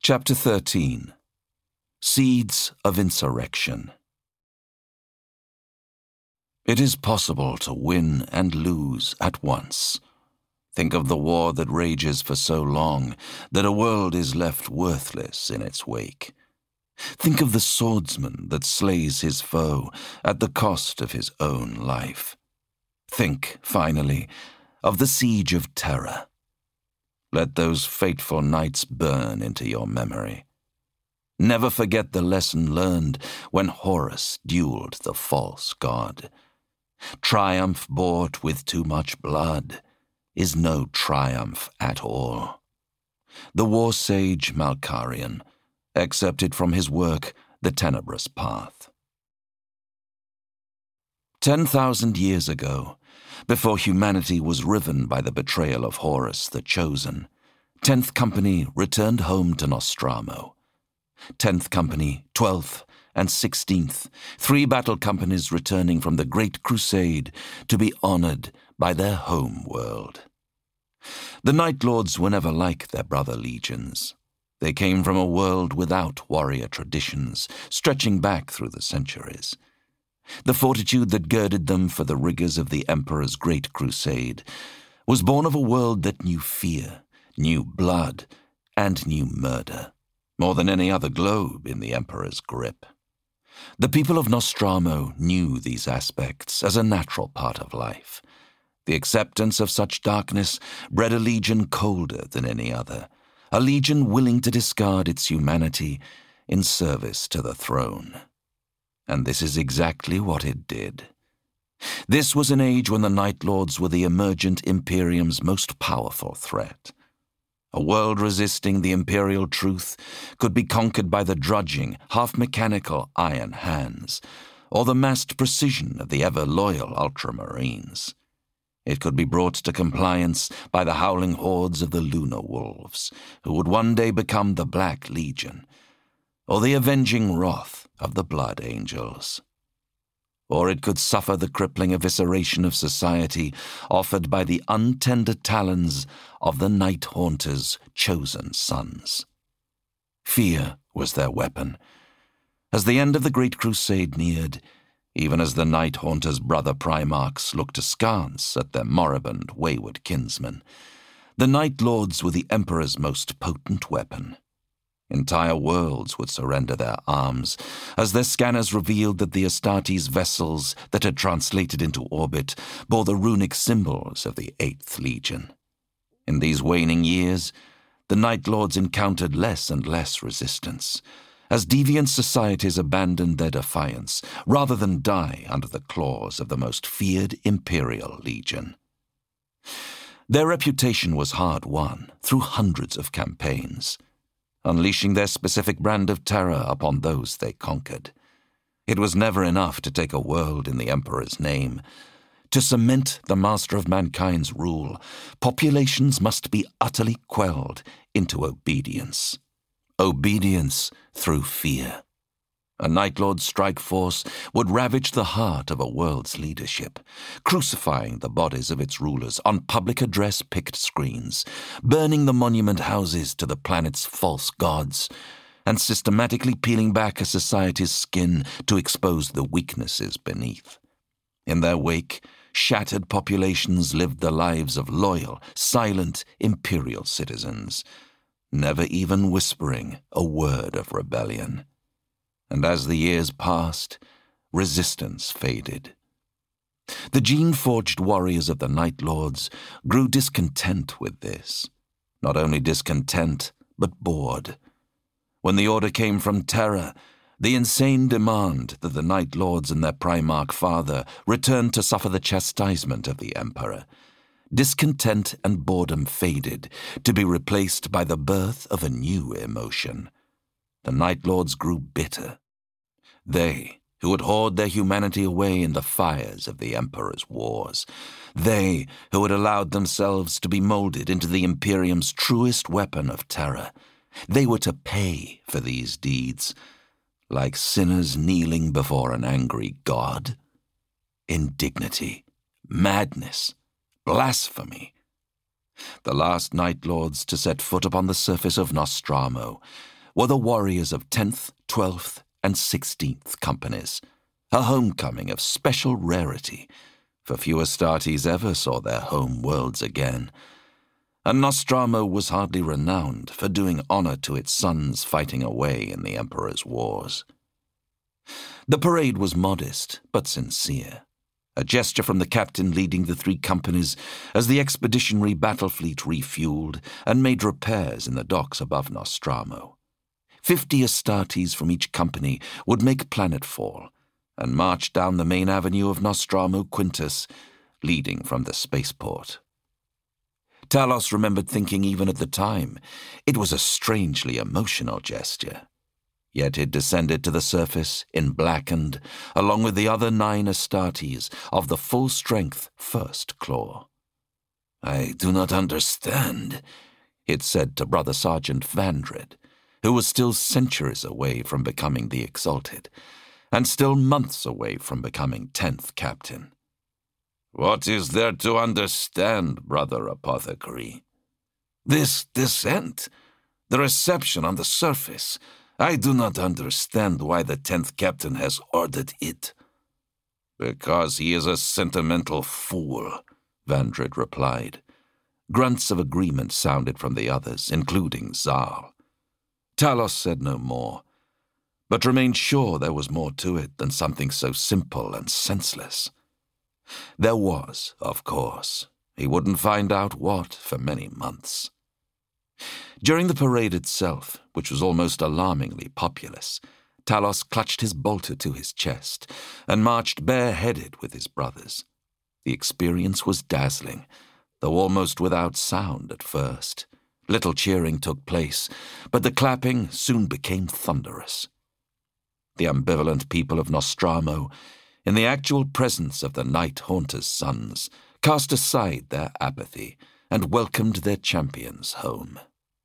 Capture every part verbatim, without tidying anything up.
Chapter thirteen. Seeds of Insurrection. It is possible to win and lose at once. Think of the war that rages for so long that a world is left worthless in its wake. Think of the swordsman that slays his foe at the cost of his own life. Think, finally, of the siege of Terra. Let those fateful nights burn into your memory. Never forget the lesson learned when Horus dueled the false god. Triumph bought with too much blood is no triumph at all. The war sage Malkarian, excerpted from his work, The Tenebrous Path. Ten thousand years ago, before humanity was riven by the betrayal of Horus the Chosen, Tenth Company returned home to Nostramo. Tenth Company, Twelfth, and Sixteenth, three battle companies returning from the Great Crusade to be honored by their home world. The Night Lords were never like their brother legions. They came from a world without warrior traditions, stretching back through the centuries. The fortitude that girded them for the rigors of the Emperor's Great Crusade was born of a world that knew fear, knew blood, and knew murder, more than any other globe in the Emperor's grip. The people of Nostramo knew these aspects as a natural part of life. The acceptance of such darkness bred a legion colder than any other, a legion willing to discard its humanity in service to the throne. And this is exactly what it did. This was an age when the Night Lords were the emergent Imperium's most powerful threat. A world resisting the imperial truth could be conquered by the drudging, half-mechanical iron hands, or the massed precision of the ever-loyal ultramarines. It could be brought to compliance by the howling hordes of the Lunar Wolves, who would one day become the Black Legion, or the avenging wrath of the Blood Angels. Or it could suffer the crippling evisceration of society offered by the untender talons of the Night Haunters' chosen sons. Fear was their weapon. As the end of the Great Crusade neared, even as the Night Haunters' brother Primarchs looked askance at their moribund, wayward kinsmen, the Night Lords were the Emperor's most potent weapon. Entire worlds would surrender their arms as their scanners revealed that the Astartes vessels that had translated into orbit bore the runic symbols of the Eighth Legion. In these waning years, the Night Lords encountered less and less resistance, as deviant societies abandoned their defiance rather than die under the claws of the most feared Imperial Legion. Their reputation was hard-won through hundreds of campaigns, unleashing their specific brand of terror upon those they conquered. It was never enough to take a world in the Emperor's name. To cement the master of mankind's rule, populations must be utterly quelled into obedience. Obedience through fear. A Night Lord strike force would ravage the heart of a world's leadership, crucifying the bodies of its rulers on public address picked screens, burning the monument houses to the planet's false gods, and systematically peeling back a society's skin to expose the weaknesses beneath. In their wake, shattered populations lived the lives of loyal, silent, imperial citizens, never even whispering a word of rebellion. And as the years passed, resistance faded. The gene-forged warriors of the Night Lords grew discontent with this. Not only discontent, but bored. When the order came from Terra, the insane demand that the Night Lords and their Primarch father return to suffer the chastisement of the Emperor, discontent and boredom faded to be replaced by the birth of a new emotion. The Night Lords grew bitter. They, who had hoarded their humanity away in the fires of the Emperor's wars, they, who had allowed themselves to be molded into the Imperium's truest weapon of terror, they were to pay for these deeds, like sinners kneeling before an angry god. Indignity, madness, blasphemy. The last Night Lords to set foot upon the surface of Nostramo were the warriors of tenth, twelfth, and sixteenth Companies, a homecoming of special rarity, for few Astartes ever saw their home worlds again, and Nostramo was hardly renowned for doing honor to its sons fighting away in the Emperor's wars. The parade was modest but sincere, a gesture from the captain leading the three companies as the expeditionary battle fleet refueled and made repairs in the docks above Nostramo. Fifty Astartes from each company would make planetfall and march down the main avenue of Nostramo Quintus, leading from the spaceport. Talos remembered thinking even at the time it was a strangely emotional gesture. Yet it descended to the surface in blackened, along with the other nine Astartes of the full-strength First Claw. "I do not understand," it said to Brother Sergeant Vandred, who was still centuries away from becoming the Exalted, and still months away from becoming tenth Captain. "What is there to understand, Brother Apothecary?" "This descent, the reception on the surface. I do not understand why the tenth Captain has ordered it." "Because he is a sentimental fool," Vandred replied. Grunts of agreement sounded from the others, including Zal. Talos said no more, but remained sure there was more to it than something so simple and senseless. There was, of course. He wouldn't find out what for many months. During the parade itself, which was almost alarmingly populous, Talos clutched his bolter to his chest and marched bareheaded with his brothers. The experience was dazzling, though almost without sound at first. Little cheering took place, but the clapping soon became thunderous. The ambivalent people of Nostramo, in the actual presence of the Night Haunter's sons, cast aside their apathy and welcomed their champions home.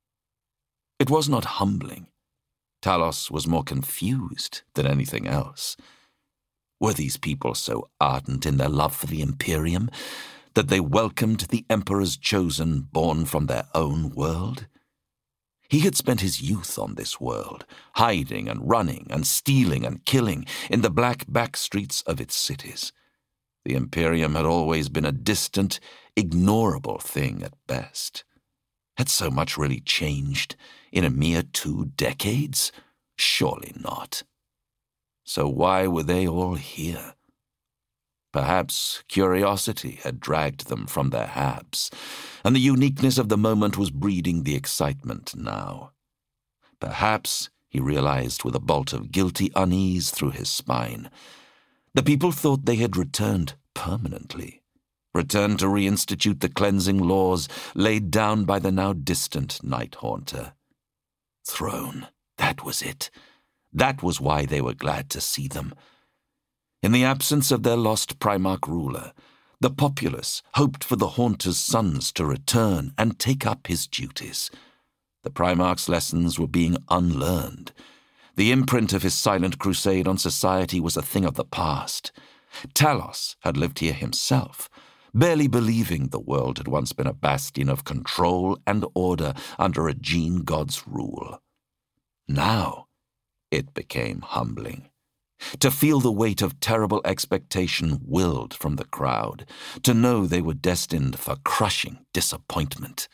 It was not humbling. Talos was more confused than anything else. Were these people so ardent in their love for the Imperium that they welcomed the Emperor's chosen born from their own world? He had spent his youth on this world, hiding and running and stealing and killing in the black back streets of its cities. The Imperium had always been a distant, ignorable thing at best. Had so much really changed in a mere two decades? Surely not. So why were they all here? Perhaps curiosity had dragged them from their habs, and the uniqueness of the moment was breeding the excitement now. Perhaps, he realized with a bolt of guilty unease through his spine, the people thought they had returned permanently, returned to reinstitute the cleansing laws laid down by the now distant Night Haunter. Throne, that was it. That was why they were glad to see them. In the absence of their lost Primarch ruler, the populace hoped for the Haunter's sons to return and take up his duties. The Primarch's lessons were being unlearned. The imprint of his silent crusade on society was a thing of the past. Talos had lived here himself, barely believing the world had once been a bastion of control and order under a gene god's rule. Now it became humbling. To feel the weight of terrible expectation willed from the crowd, to know they were destined for crushing disappointment.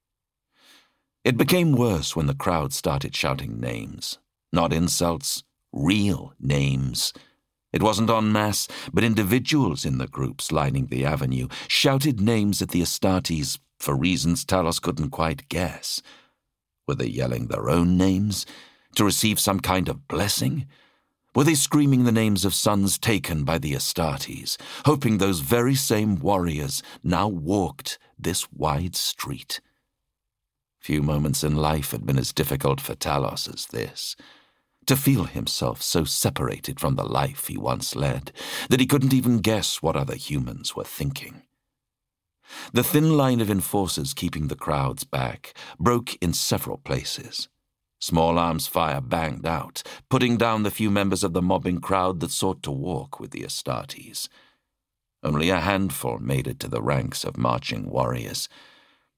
It became worse when the crowd started shouting names. Not insults, real names. It wasn't en masse, but individuals in the groups lining the avenue shouted names at the Astartes for reasons Talos couldn't quite guess. Were they yelling their own names to receive some kind of blessing? Were they screaming the names of sons taken by the Astartes, hoping those very same warriors now walked this wide street? Few moments in life had been as difficult for Talos as this. To feel himself so separated from the life he once led that he couldn't even guess what other humans were thinking. The thin line of enforcers keeping the crowds back broke in several places. Small arms fire banged out, putting down the few members of the mobbing crowd that sought to walk with the Astartes. Only a handful made it to the ranks of marching warriors.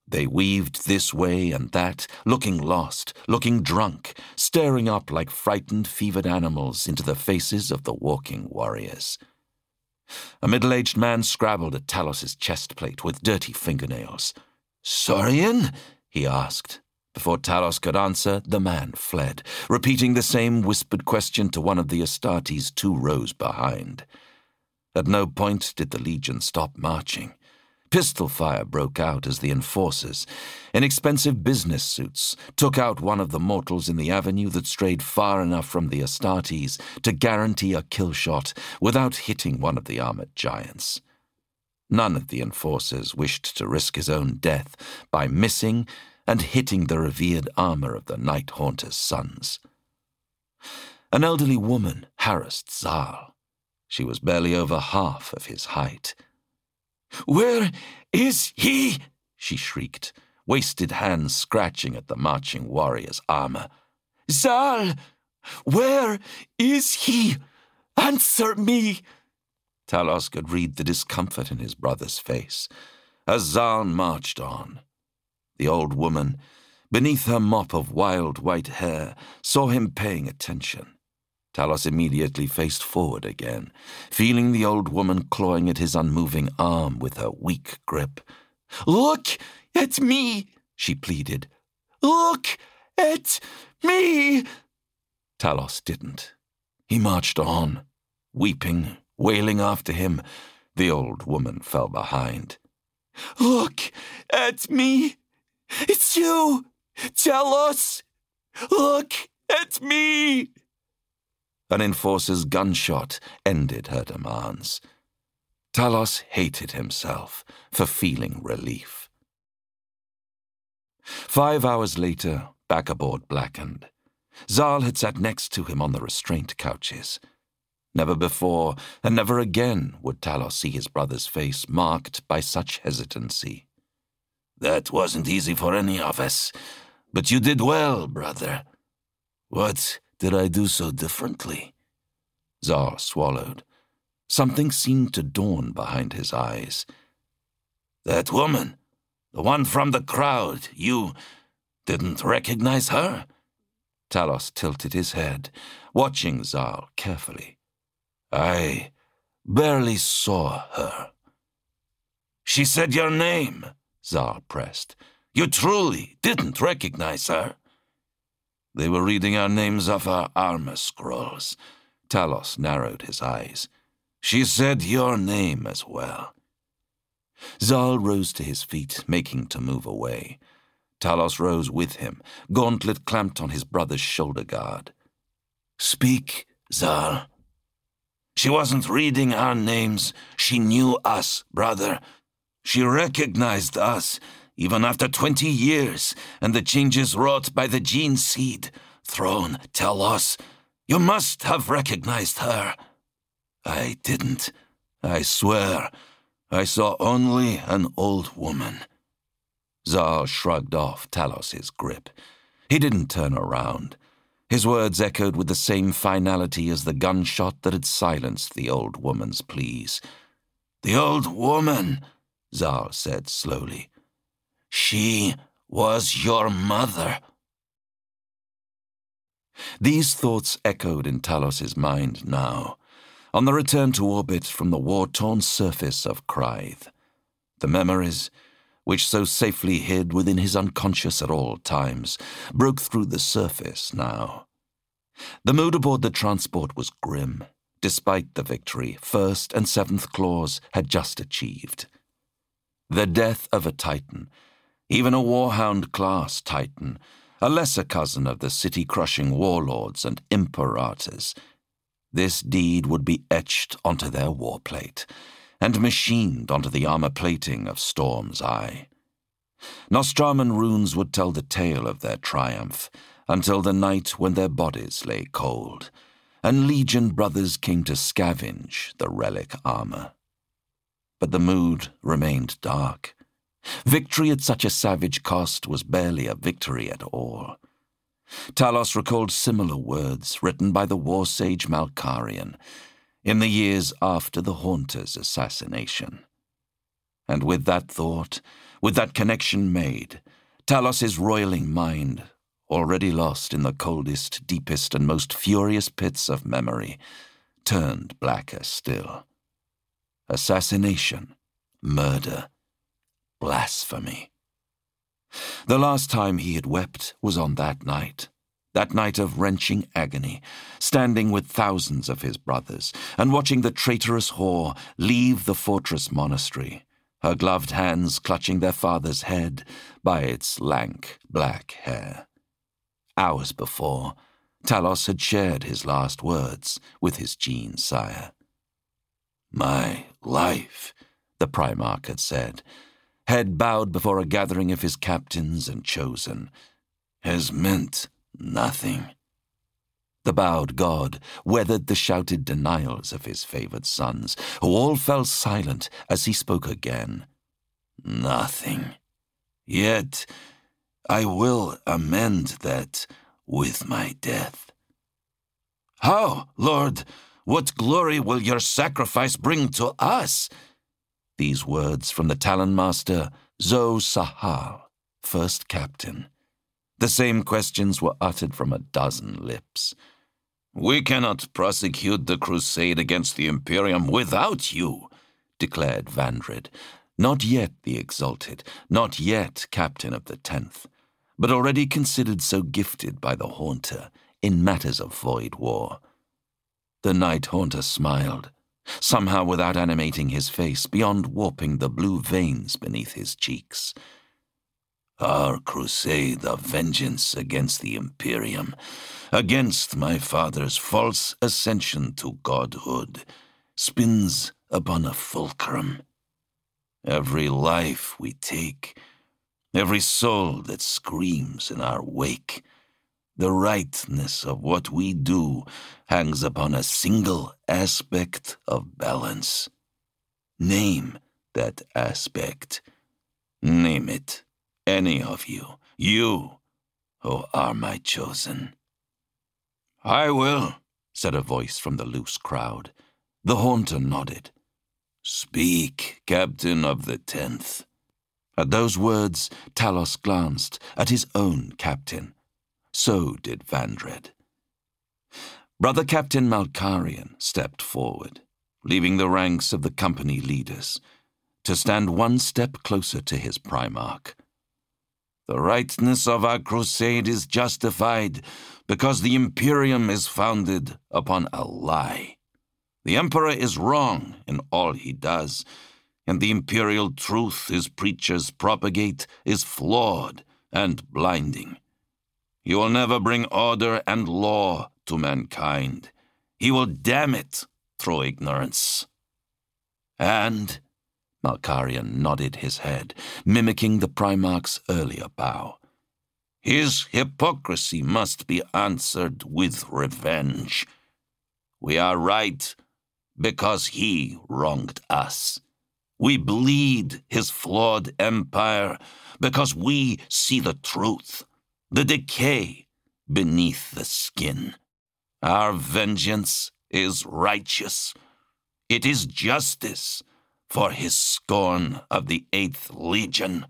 They weaved this way and that, looking lost, looking drunk, staring up like frightened, fevered animals into the faces of the walking warriors. A middle-aged man scrabbled at Talos's chest plate with dirty fingernails. "Saurian?" he asked. Before Talos could answer, the man fled, repeating the same whispered question to one of the Astartes two rows behind. At no point did the Legion stop marching. Pistol fire broke out as the enforcers, in expensive business suits, took out one of the mortals in the avenue that strayed far enough from the Astartes to guarantee a kill shot without hitting one of the armored giants. None of the enforcers wished to risk his own death by missing and hitting the revered armor of the Night Haunter's sons. An elderly woman harassed Zal. She was barely over half of his height. "Where is he?" she shrieked, wasted hands scratching at the marching warrior's armor. "Zal! Where is he? Answer me!" Talos could read the discomfort in his brother's face as Zal marched on. The old woman, beneath her mop of wild white hair, saw him paying attention. Talos immediately faced forward again, feeling the old woman clawing at his unmoving arm with her weak grip. "Look at me," she pleaded. "Look at me!" Talos didn't. He marched on, weeping, wailing after him. The old woman fell behind. "Look at me! It's you! Talos! Look at me!" An enforcer's gunshot ended her demands. Talos hated himself for feeling relief. Five hours later, back aboard Blackened, Zal had sat next to him on the restraint couches. Never before, and never again, would Talos see his brother's face marked by such hesitancy. "That wasn't easy for any of us, but you did well, brother. What did I do so differently?" Zal swallowed. Something seemed to dawn behind his eyes. "That woman, the one from the crowd, you didn't recognize her?" Talos tilted his head, watching Zal carefully. "I barely saw her." "She said your name," Zal pressed. "You truly didn't recognize her?" "They were reading our names off our armor scrolls." Talos narrowed his eyes. "She said your name as well." Zal rose to his feet, making to move away. Talos rose with him, gauntlet clamped on his brother's shoulder guard. "Speak, Zal." "She wasn't reading our names. She knew us, brother. She recognized us, even after twenty years, and the changes wrought by the gene seed. Throne, Talos, you must have recognized her." "I didn't. I swear. I saw only an old woman." Zal shrugged off Talos's grip. He didn't turn around. His words echoed with the same finality as the gunshot that had silenced the old woman's pleas. "The old woman," Zal said slowly. "She was your mother." These thoughts echoed in Talos's mind now, on the return to orbit from the war-torn surface of Krythe. The memories, which so safely hid within his unconscious at all times, broke through the surface now. The mood aboard the transport was grim, despite the victory First and Seventh Claws had just achieved. The death of a Titan, even a Warhound-class Titan, a lesser cousin of the city-crushing warlords and imperators. This deed would be etched onto their warplate, and machined onto the armor plating of Storm's Eye. Nostraman runes would tell the tale of their triumph, until the night when their bodies lay cold, and Legion brothers came to scavenge the relic armor. But the mood remained dark. Victory at such a savage cost was barely a victory at all. Talos recalled similar words written by the war sage Malkarian in the years after the Haunter's assassination. And with that thought, With that connection made, Talos's roiling mind, already lost in the coldest, deepest, and most furious pits of memory, turned blacker still. Assassination, murder, blasphemy. The last time he had wept was on that night, that night of wrenching agony, standing with thousands of his brothers and watching the traitorous whore leave the fortress monastery, her gloved hands clutching their father's head by its lank black hair. Hours before, Talos had shared his last words with his gene sire. "My life," the Primarch had said, head bowed before a gathering of his captains and chosen, "has meant nothing." The bowed god weathered the shouted denials of his favored sons, who all fell silent as he spoke again. "Nothing. Yet I will amend that with my death." "How, Lord? What glory will your sacrifice bring to us?" These words from the Talon Master, Zo-Sahal, first captain. The same questions were uttered from a dozen lips. "We cannot prosecute the crusade against the Imperium without you," declared Vandred, not yet the exalted, not yet captain of the tenth, but already considered so gifted by the Haunter in matters of void war. The Night Haunter smiled, somehow without animating his face beyond warping the blue veins beneath his cheeks. "Our crusade of vengeance against the Imperium, against my father's false ascension to godhood, spins upon a fulcrum. Every life we take, every soul that screams in our wake, the rightness of what we do hangs upon a single aspect of balance. Name that aspect. Name it, any of you, you who are my chosen." "I will," said a voice from the loose crowd. The Haunter nodded. "Speak, Captain of the Tenth." At those words, Talos glanced at his own captain. So did Vandred. Brother Captain Malkarian stepped forward, leaving the ranks of the company leaders, to stand one step closer to his Primarch. "The rightness of our crusade is justified because the Imperium is founded upon a lie. The Emperor is wrong in all he does, and the imperial truth his preachers propagate is flawed and blinding. He will never bring order and law to mankind. He will damn it through ignorance." And Malkarian nodded his head, mimicking the Primarch's earlier bow. "His hypocrisy must be answered with revenge. We are right because he wronged us. We bleed his flawed empire because we see the truth, the decay beneath the skin. Our vengeance is righteous. It is justice for his scorn of the Eighth Legion."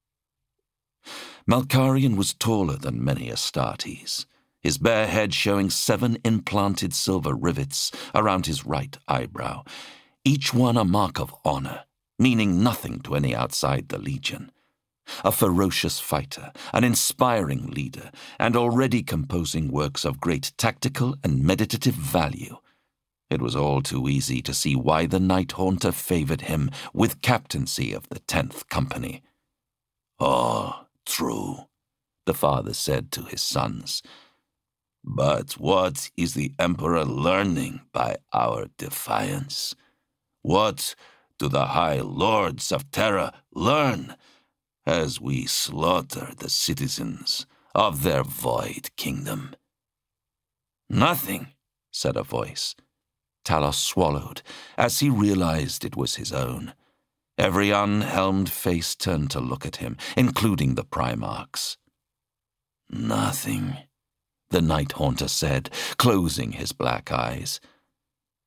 Malkarian was taller than many Astartes, his bare head showing seven implanted silver rivets around his right eyebrow, each one a mark of honor, meaning nothing to any outside the Legion. A ferocious fighter, an inspiring leader, and already composing works of great tactical and meditative value. It was all too easy to see why the Night Haunter favored him with captaincy of the Tenth Company. "All true," the father said to his sons. "But what is the Emperor learning by our defiance? What do the High Lords of Terra learn as we slaughter the citizens of their void kingdom?" "Nothing," said a voice. Talos swallowed as he realized it was his own. Every unhelmed face turned to look at him, including the Primarchs. "Nothing," the Night Haunter said, closing his black eyes.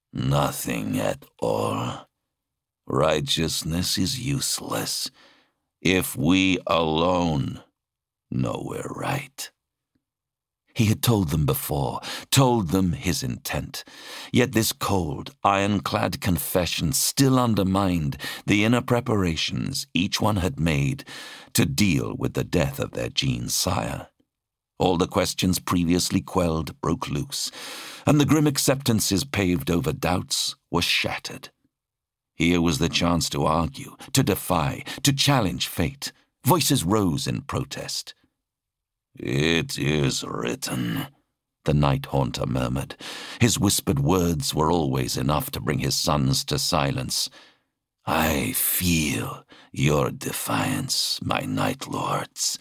"Nothing at all. Righteousness is useless. If we alone know we're right. He had told them before, told them his intent. Yet this cold, ironclad confession still undermined the inner preparations each one had made to deal with the death of their gene sire. All the questions previously quelled broke loose, and the grim acceptances paved over doubts were shattered. Here was the chance to argue, to defy, to challenge fate. Voices rose in protest. "It is written," the Night Haunter murmured. His whispered words were always enough to bring his sons to silence. "I feel your defiance, my Night Lords.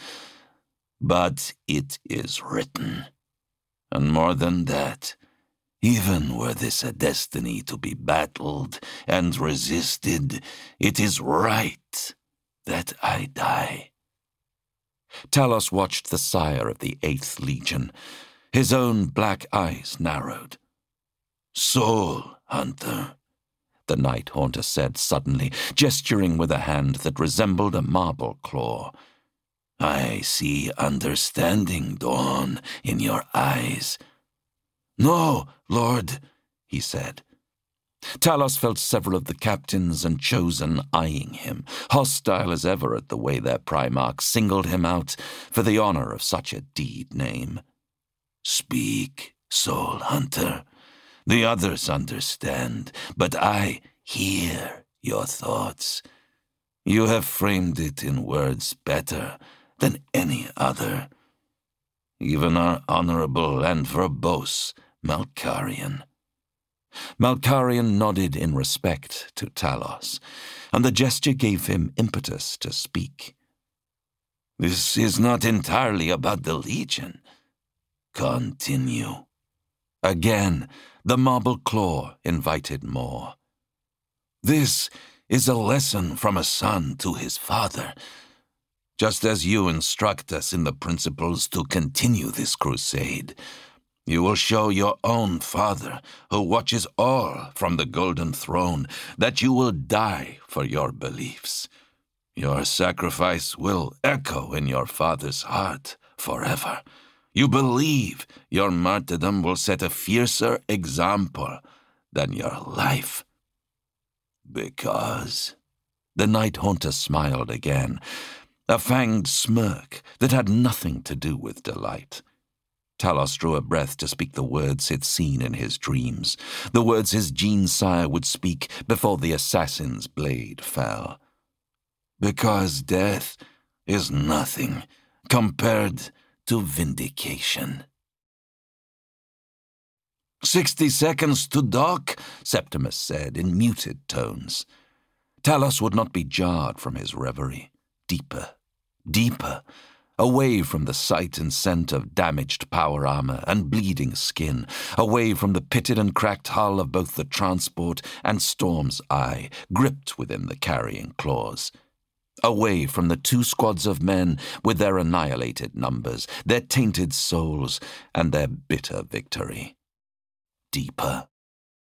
But it is written. And more than that, even were this a destiny to be battled and resisted, it is right that I die." Talos watched the sire of the Eighth Legion. His own black eyes narrowed. "Soul Hunter," the Night Haunter said suddenly, gesturing with a hand that resembled a marble claw. "I see understanding dawn in your eyes." "No, Lord," he said. Talos felt several of the captains and chosen eyeing him, hostile as ever at the way their Primarch singled him out for the honor of such a deed name. "Speak, Soul Hunter. The others understand, but I hear your thoughts. You have framed it in words better than any other. Even our honorable and verbose Malkarian." Malkarian nodded in respect to Talos, and the gesture gave him impetus to speak. "This is not entirely about the Legion. Continue." Again, the marble claw invited more. "This is a lesson from a son to his father. Just as you instruct us in the principles to continue this crusade, you will show your own father, who watches all from the Golden Throne, that you will die for your beliefs. Your sacrifice will echo in your father's heart forever. You believe your martyrdom will set a fiercer example than your life. Because..." The Night Haunter smiled again, a fanged smirk that had nothing to do with delight. Talos drew a breath to speak the words he'd seen in his dreams, the words his gene sire would speak before the assassin's blade fell. "Because death is nothing compared to vindication." Sixty seconds to dock," Septimus said in muted tones. Talos would not be jarred from his reverie. Deeper, deeper, away from the sight and scent of damaged power armor and bleeding skin, away from the pitted and cracked hull of both the transport and Storm's Eye, gripped within the carrying claws. Away from the two squads of men with their annihilated numbers, their tainted souls, and their bitter victory. Deeper.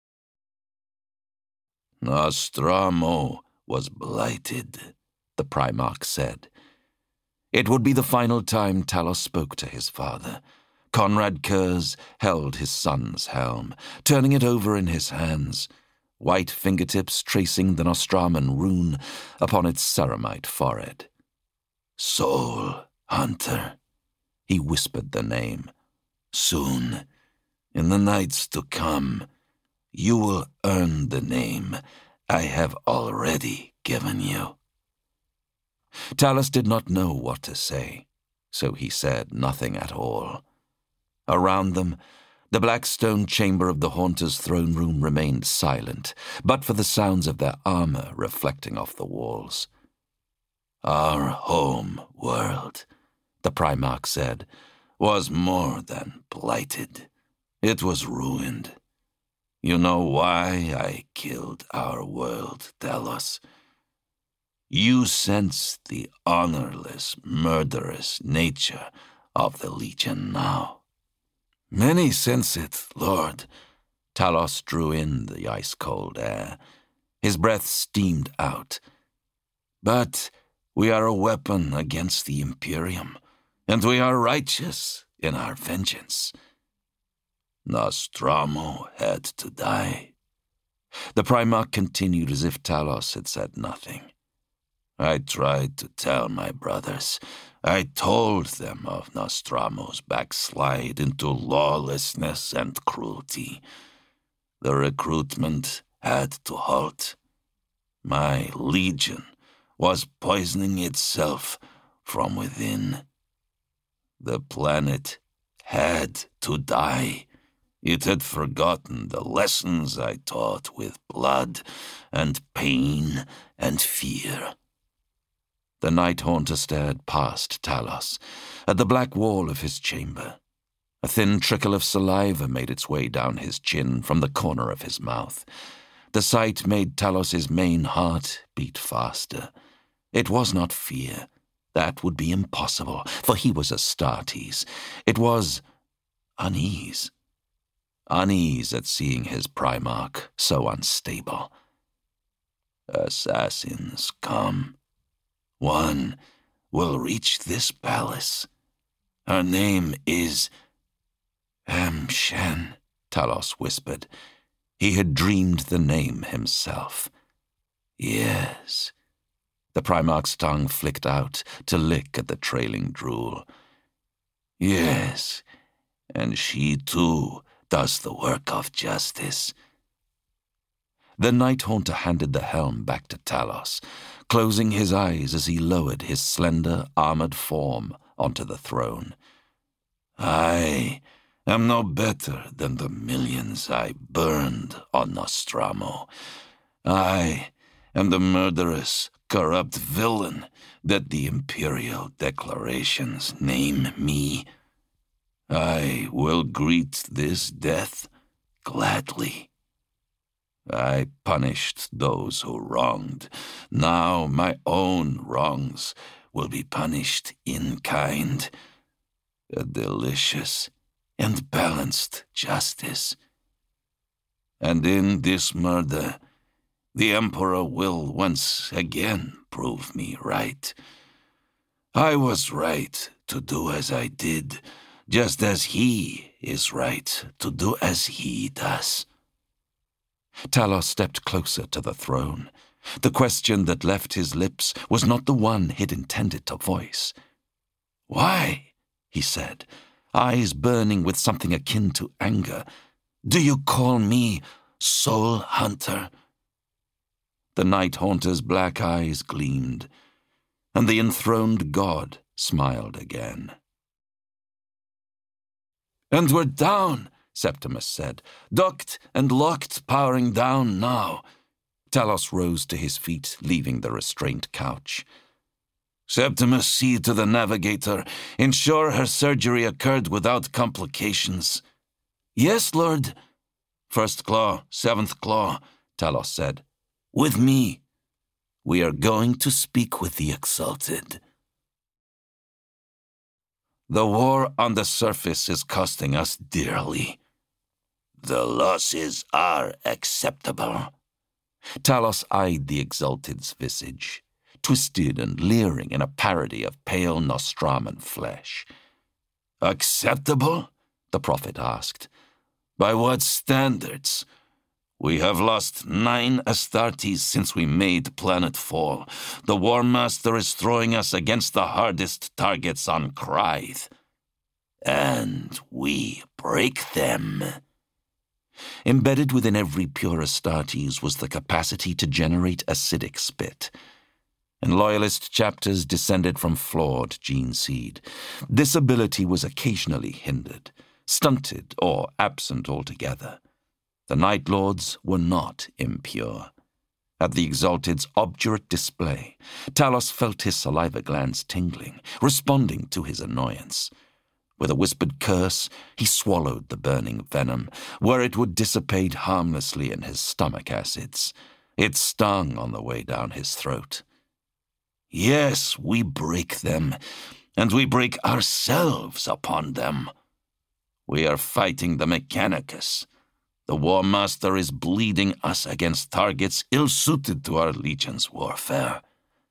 "Nostramo was blighted," the Primarch said. It would be the final time Talos spoke to his father. Conrad Kurz held his son's helm, turning it over in his hands, white fingertips tracing the Nostraman rune upon its ceramite forehead. "Soul Hunter," he whispered the name. "Soon, in the nights to come, you will earn the name I have already given you." Talos did not know what to say, so he said nothing at all. Around them, the black stone chamber of the Haunter's throne room remained silent, but for the sounds of their armor reflecting off the walls. "Our home world," the Primarch said, "was more than blighted. It was ruined. You know why I killed our world, Talos? You sense the honorless, murderous nature of the Legion now." "Many sense it, Lord." Talos drew in the ice-cold air. His breath steamed out. "But We are a weapon against the Imperium, and we are righteous in our vengeance. Nostramo had to die." The Primarch continued as if Talos had said nothing. "I tried to tell my brothers. I told them of Nostramo's backslide into lawlessness and cruelty. The recruitment had to halt. My legion was poisoning itself from within. The planet had to die. It had forgotten the lessons I taught with blood and pain and fear." The Night Haunter stared past Talos, at the black wall of his chamber. A thin trickle of saliva made its way down his chin from the corner of his mouth. The sight made Talos's main heart beat faster. It was not fear. That would be impossible, for he was Astartes. It was unease. Unease at seeing his Primarch so unstable. "Assassins come. One will reach this palace. Her name is Am-Shen," Talos whispered. He had dreamed the name himself. "Yes." The Primarch's tongue flicked out to lick at the trailing drool. "Yes, and she too does the work of justice." The Night Haunter handed the helm back to Talos, closing his eyes as he lowered his slender, armored form onto the throne. "I am no better than the millions I burned on Nostramo. I am the murderous, corrupt villain that the Imperial declarations name me. I will greet this death gladly. I punished those who wronged. Now my own wrongs will be punished in kind. A delicious and balanced justice. And in this murder, the Emperor will once again prove me right. I was right to do as I did, just as he is right to do as he does." Talos stepped closer to the throne. The question that left his lips was not the one he'd intended to voice. "Why?" he said, eyes burning with something akin to anger. "Do you call me Soul Hunter?" The Night Haunter's black eyes gleamed, and the enthroned god smiled again. "And we're down," Septimus said. "Docked and locked, powering down now." Talos rose to his feet, leaving the restraint couch. "Septimus, see to the navigator. Ensure her surgery occurred without complications." "Yes, Lord." "First Claw, Seventh Claw," Talos said. "With me. We are going to speak with the Exalted. The war on the surface is costing us dearly. The losses are acceptable." Talos eyed the Exalted's visage, twisted and leering in a parody of pale Nostraman flesh. "Acceptable?" the prophet asked. "By what standards? We have lost nine Astartes since we made planetfall. The War Master is throwing us against the hardest targets on Krythe. And we break them." Embedded within every pure Astartes was the capacity to generate acidic spit. And Loyalist chapters descended from flawed gene seed. This ability was occasionally hindered, stunted, or absent altogether. The Night Lords were not impure. At the Exalted's obdurate display, Talos felt his saliva glands tingling, responding to his annoyance. With a whispered curse, he swallowed the burning venom, where it would dissipate harmlessly in his stomach acids. It stung on the way down his throat. "Yes, we break them, and we break ourselves upon them. We are fighting the Mechanicus. The War Master is bleeding us against targets ill-suited to our Legion's warfare.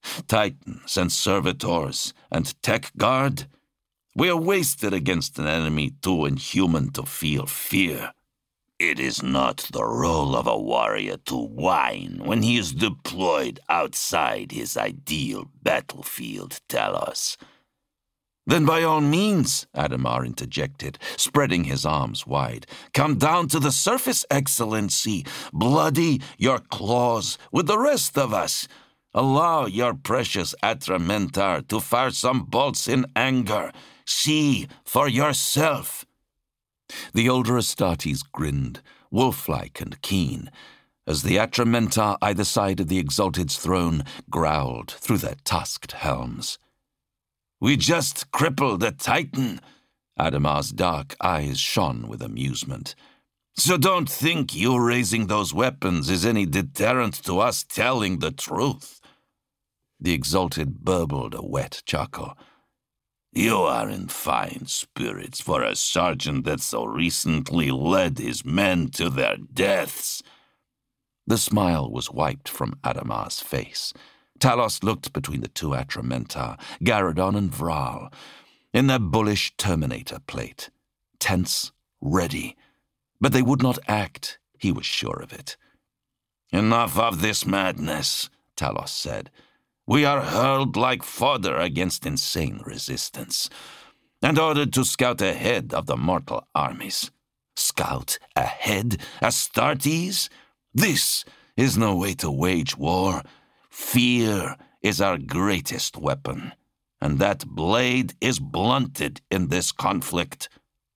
Titans and servitors and tech guard. We are wasted against an enemy too inhuman to feel fear. It is not the role of a warrior to whine when he is deployed outside his ideal battlefield, Talos. Then by all means, Adhemar interjected, spreading his arms wide, come down to the surface, Excellency. Bloody your claws with the rest of us. Allow your precious Atramentar to fire some bolts in anger. See for yourself. The older Astartes grinned, wolf-like and keen, as the Atramentar either side of the Exalted's throne growled through their tusked helms. We just crippled a Titan. Adhemar's dark eyes shone with amusement. So don't think you raising those weapons is any deterrent to us telling the truth. The Exalted burbled a wet chuckle. You are in fine spirits for a sergeant that so recently led his men to their deaths. The smile was wiped from Adhemar's face. Talos looked between the two Atramentar, Garradon and Vral, in their bullish Terminator plate, tense, ready. But they would not act, he was sure of it. Enough of this madness, Talos said. We are hurled like fodder against insane resistance, and ordered to scout ahead of the mortal armies. Scout ahead, Astartes? This is no way to wage war. Fear is our greatest weapon, and that blade is blunted in this conflict.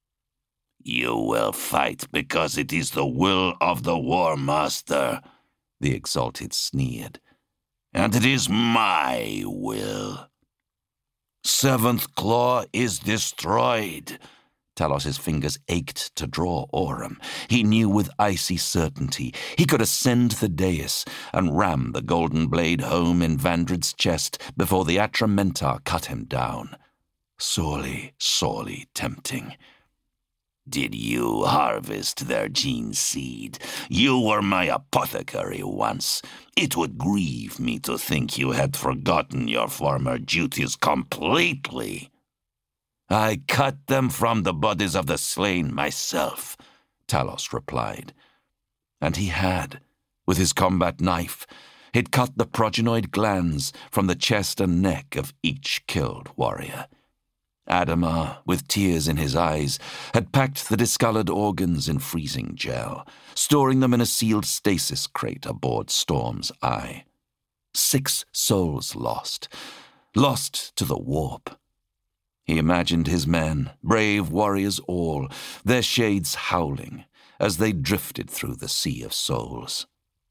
You will fight because it is the will of the War Master, the Exalted sneered. And it is my will. Seventh Claw is destroyed. Talos's fingers ached to draw Aurum. He knew with icy certainty he could ascend the dais and ram the golden blade home in Vandred's chest before the Atramentar cut him down. Sorely, sorely tempting. Did you harvest their gene seed? You were my apothecary once. It would grieve me to think you had forgotten your former duties completely. I cut them from the bodies of the slain myself, Talos replied. And he had, with his combat knife, he'd cut the progenoid glands from the chest and neck of each killed warrior. Adhemar, with tears in his eyes, had packed the discolored organs in freezing gel, storing them in a sealed stasis crate aboard Storm's Eye. Six souls lost, lost to the warp. He imagined his men, brave warriors all, their shades howling, as they drifted through the sea of souls.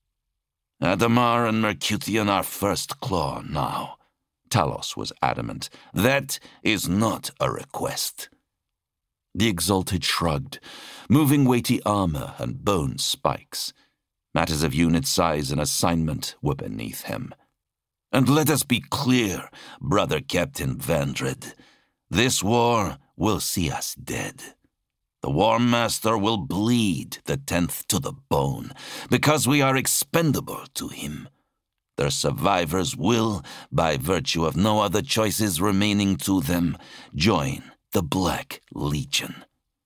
Adhemar and Mercutian are first claw now. Talos was adamant. That is not a request. The Exalted shrugged, moving weighty armor and bone spikes. Matters of unit size and assignment were beneath him. And let us be clear, brother Captain Vandred. This war will see us dead. The War Master will bleed the tenth to the bone, because we are expendable to him. Their survivors will, by virtue of no other choices remaining to them, join the Black Legion.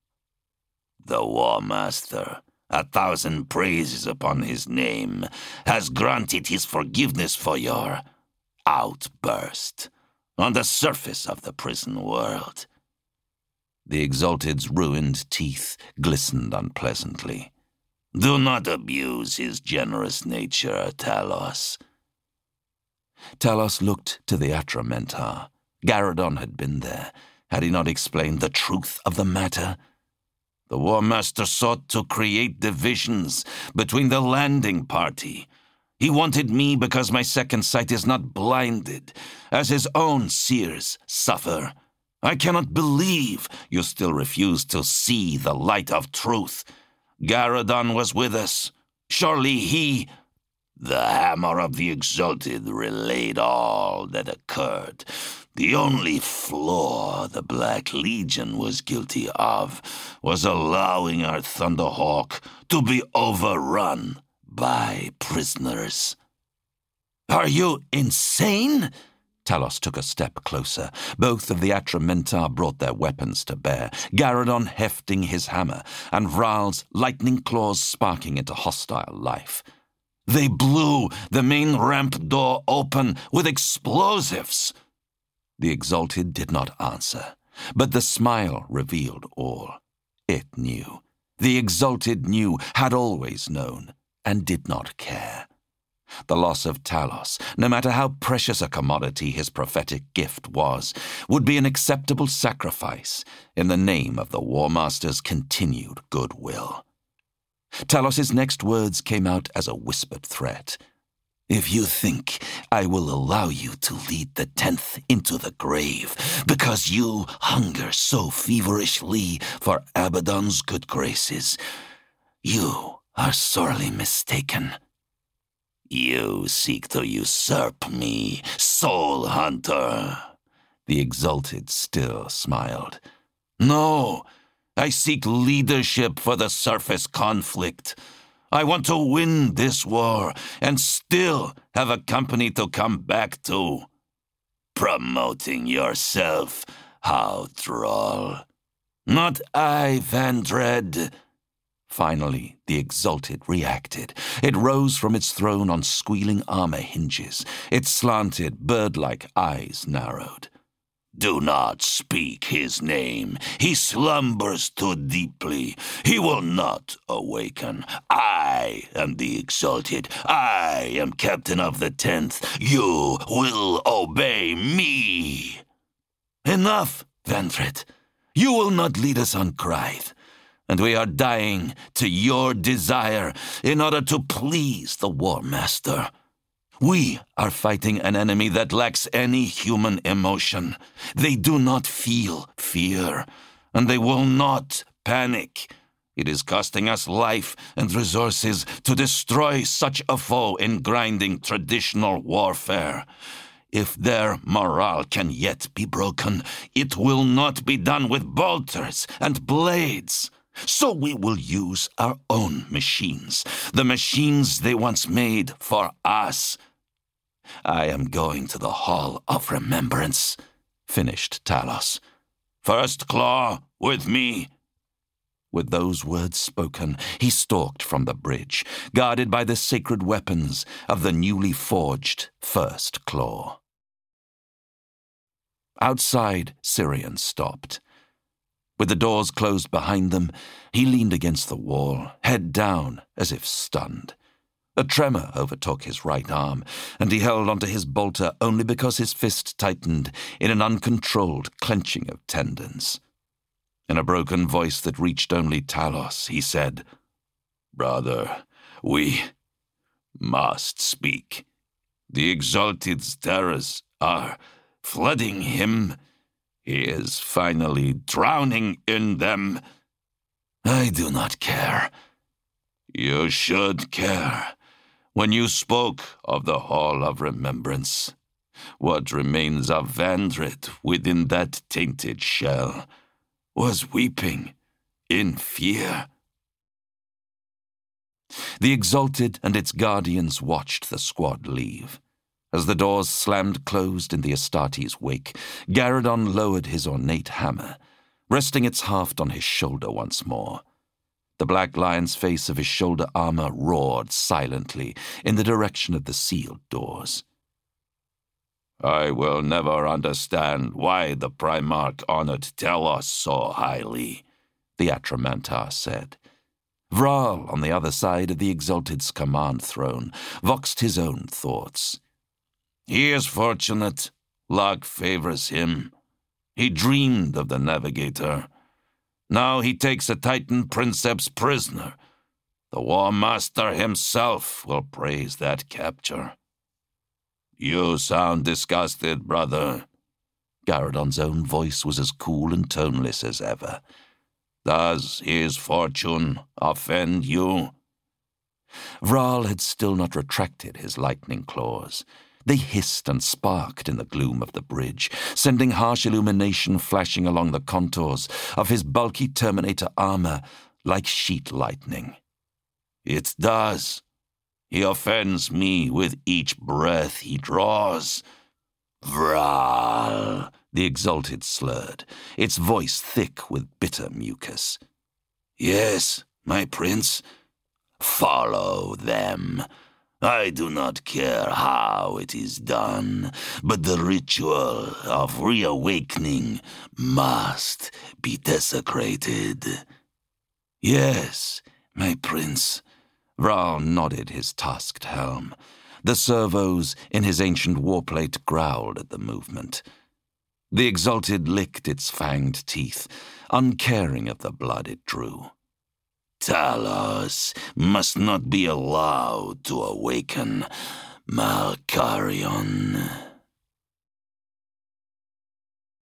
The War Master, a thousand praises upon his name, has granted his forgiveness for your outburst on the surface of the prison world. The Exalted's ruined teeth glistened unpleasantly. Do not abuse his generous nature, Talos. Talos looked to the Atramentar. Garradon had been there. Had he not explained the truth of the matter? The War Master sought to create divisions between the landing party. He wanted me because my second sight is not blinded, as his own seers suffer. I cannot believe you still refuse to see the light of truth. Garradon was with us. Surely he... The hammer of the Exalted relayed all that occurred. The only flaw the Black Legion was guilty of was allowing our Thunderhawk to be overrun by prisoners. Are you insane? Talos took a step closer. Both of the Atramentar brought their weapons to bear, Garrodon hefting his hammer, and Vraal's lightning claws sparking into hostile life. They blew the main ramp door open with explosives. The Exalted did not answer, but the smile revealed all. It knew. The Exalted knew, had always known, and did not care. The loss of Talos, no matter how precious a commodity his prophetic gift was, would be an acceptable sacrifice in the name of the War Master's continued goodwill. Talos's next words came out as a whispered threat. If you think I will allow you to lead the tenth into the grave because you hunger so feverishly for Abaddon's good graces, you are sorely mistaken. You seek to usurp me, Soul Hunter. The Exalted still smiled. No, I seek leadership for the surface conflict. I want to win this war and still have a company to come back to. Promoting yourself, how Thrall? Not I, Vandred. Finally, the Exalted reacted. It rose from its throne on squealing armor hinges. Its slanted, bird-like eyes narrowed. Do not speak his name. He slumbers too deeply. He will not awaken. I am the Exalted. I am captain of the tenth. You will obey me. Enough, Vandred. You will not lead us on Crythe. And we are dying to your desire in order to please the War Master. We are fighting an enemy that lacks any human emotion. They do not feel fear, and they will not panic. It is costing us life and resources to destroy such a foe in grinding traditional warfare. If their morale can yet be broken, it will not be done with bolters and blades. So we will use our own machines, the machines they once made for us. I am going to the Hall of Remembrance, finished Talos. First Claw, with me. With those words spoken, he stalked from the bridge, guarded by the sacred weapons of the newly forged First Claw. Outside, Sirion stopped. With the doors closed behind them, he leaned against the wall, head down, as if stunned. A tremor overtook his right arm, and he held onto his bolter only because his fist tightened in an uncontrolled clenching of tendons. In a broken voice that reached only Talos, he said, Brother, we must speak. The Exalted's terrors are flooding him. He is finally drowning in them. I do not care. You should care. When you spoke of the Hall of Remembrance, what remains of Vandred within that tainted shell was weeping in fear. The Exalted and its guardians watched the squad leave. As the doors slammed closed in the Astartes' wake, Garrodon lowered his ornate hammer, resting its haft on his shoulder once more. The black lion's face of his shoulder armor roared silently in the direction of the sealed doors. I will never understand why the Primarch honored Talos so highly, the Atramentar said. Vraal, on the other side of the Exalted's command throne, voxed his own thoughts. He is fortunate. Luck favors him. He dreamed of the Navigator. Now he takes a Titan Princeps prisoner. The War Master himself will praise that capture. You sound disgusted, brother. Garrodon's own voice was as cool and toneless as ever. Does his fortune offend you? Vraal had still not retracted his lightning claws. They hissed and sparked in the gloom of the bridge, sending harsh illumination flashing along the contours of his bulky Terminator armor like sheet lightning. It does. He offends me with each breath he draws. Vral, the Exalted slurred, its voice thick with bitter mucus. Yes, my prince. Follow them. I do not care how it is done, but the ritual of reawakening must be desecrated. Yes, my prince. Vral nodded his tusked helm. The servos in his ancient warplate growled at the movement. The Exalted licked its fanged teeth, uncaring of the blood it drew. Talos must not be allowed to awaken Malkarion.